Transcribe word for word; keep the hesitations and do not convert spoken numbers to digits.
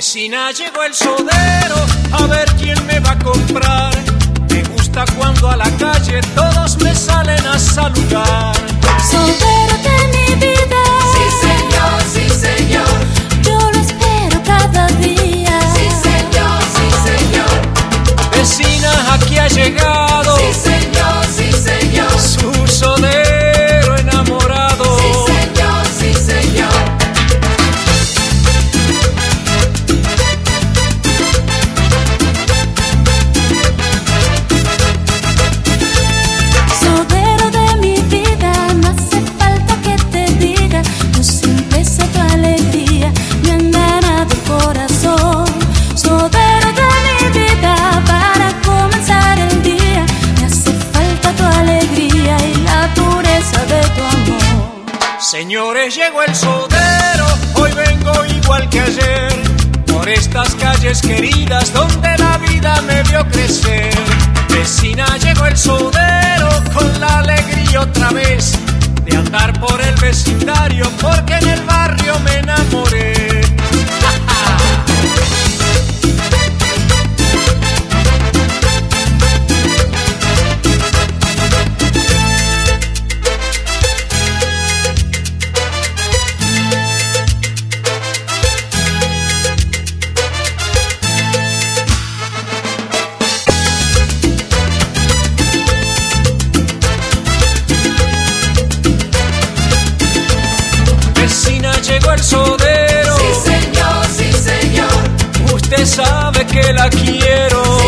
Vecina, llegó el sodero, a ver quién me va a comprar. Me gusta cuando a la calle todos me salen a saludar. Sodero de mi vida, sí señor, sí señor, yo lo espero cada día. sí señor, sí señor. Vecina, aquí ha llegado, sí señor, sí señor, su sodero enamorado. sí señor, sí señor. Sodero de mi vida, no hace falta que te diga, tu simpleza, tu alegría me han ganado el corazón. Sodero de mi vida, para comenzar el día, me hace falta tu alegría y la pureza de tu amor. Señores, llegó el sodero, hoy vengo igual que ayer, por estas calles queridas donde la vida me vio crecer. Vecina, llegó el sodero con la alegría otra vez de andar por el vecindario, porque en el barrio me enamoré. Vecina, llegó el sodero, Sí señor, sí señor, usted sabe que la quiero.